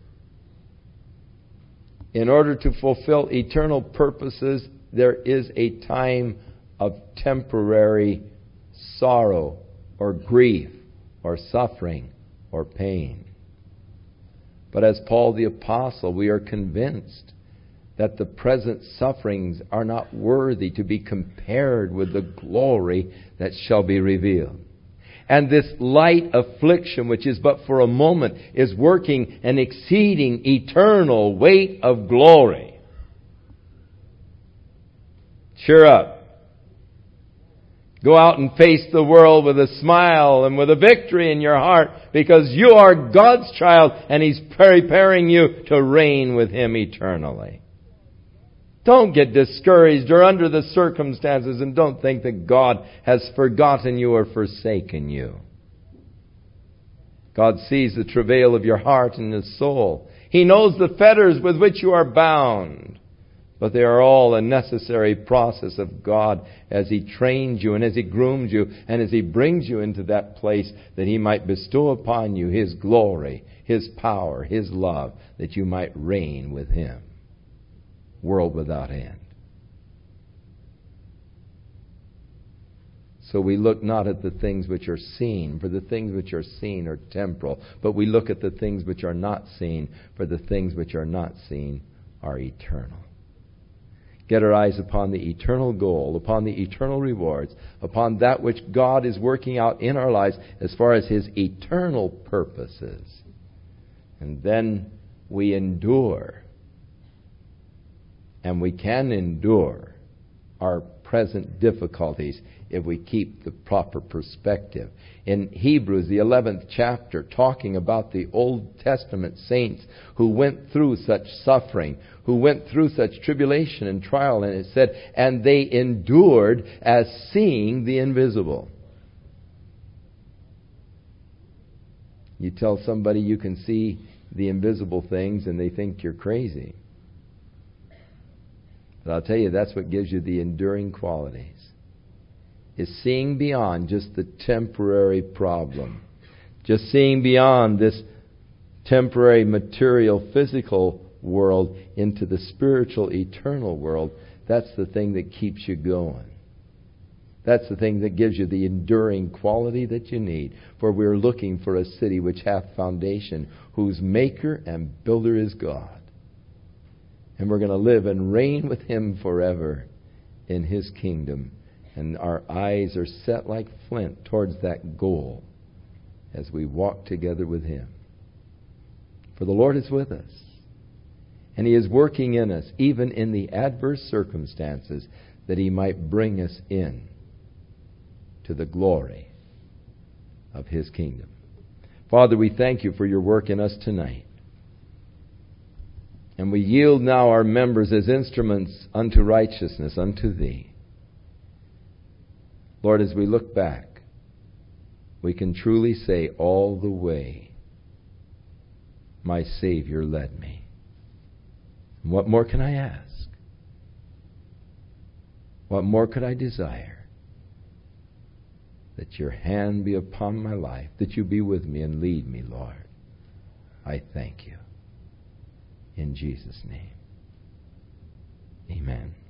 in order to fulfill eternal purposes, there is a time of temporary sorrow or grief or suffering or pain. But as Paul the Apostle, we are convinced that the present sufferings are not worthy to be compared with the glory that shall be revealed. And this light affliction, which is but for a moment, is working an exceeding eternal weight of glory. Cheer up. Go out and face the world with a smile and with a victory in your heart, because you are God's child and He's preparing you to reign with Him eternally. Don't get discouraged or under the circumstances, and don't think that God has forgotten you or forsaken you. God sees the travail of your heart and the soul. He knows the fetters with which you are bound. But they are all a necessary process of God as He trains you and as He grooms you and as He brings you into that place that He might bestow upon you His glory, His power, His love, that you might reign with Him. World without end. So we look not at the things which are seen, for the things which are seen are temporal. But we look at the things which are not seen, for the things which are not seen are eternal. Get our eyes upon the eternal goal, upon the eternal rewards, upon that which God is working out in our lives as far as His eternal purposes. And then we endure. And we can endure our present difficulties if we keep the proper perspective. In Hebrews, the eleventh chapter, talking about the Old Testament saints who went through such suffering, who went through such tribulation and trial, and it said, and they endured as seeing the invisible. You tell somebody you can see the invisible things and they think you're crazy. But I'll tell you, that's what gives you the enduring qualities. Is seeing beyond just the temporary problem. Just seeing beyond this temporary material, physical world into the spiritual, eternal world. That's the thing that keeps you going. That's the thing that gives you the enduring quality that you need. For we are looking for a city which hath foundation, whose maker and builder is God. And we're going to live and reign with Him forever in His kingdom. And our eyes are set like flint towards that goal as we walk together with Him. For the Lord is with us. And He is working in us, even in the adverse circumstances, that He might bring us in to the glory of His kingdom. Father, we thank You for Your work in us tonight. And we yield now our members as instruments unto righteousness, unto Thee. Lord, as we look back, we can truly say, all the way my Savior led me. And what more can I ask? What more could I desire? That Your hand be upon my life, that You be with me and lead me, Lord. I thank You. In Jesus' name. Amen.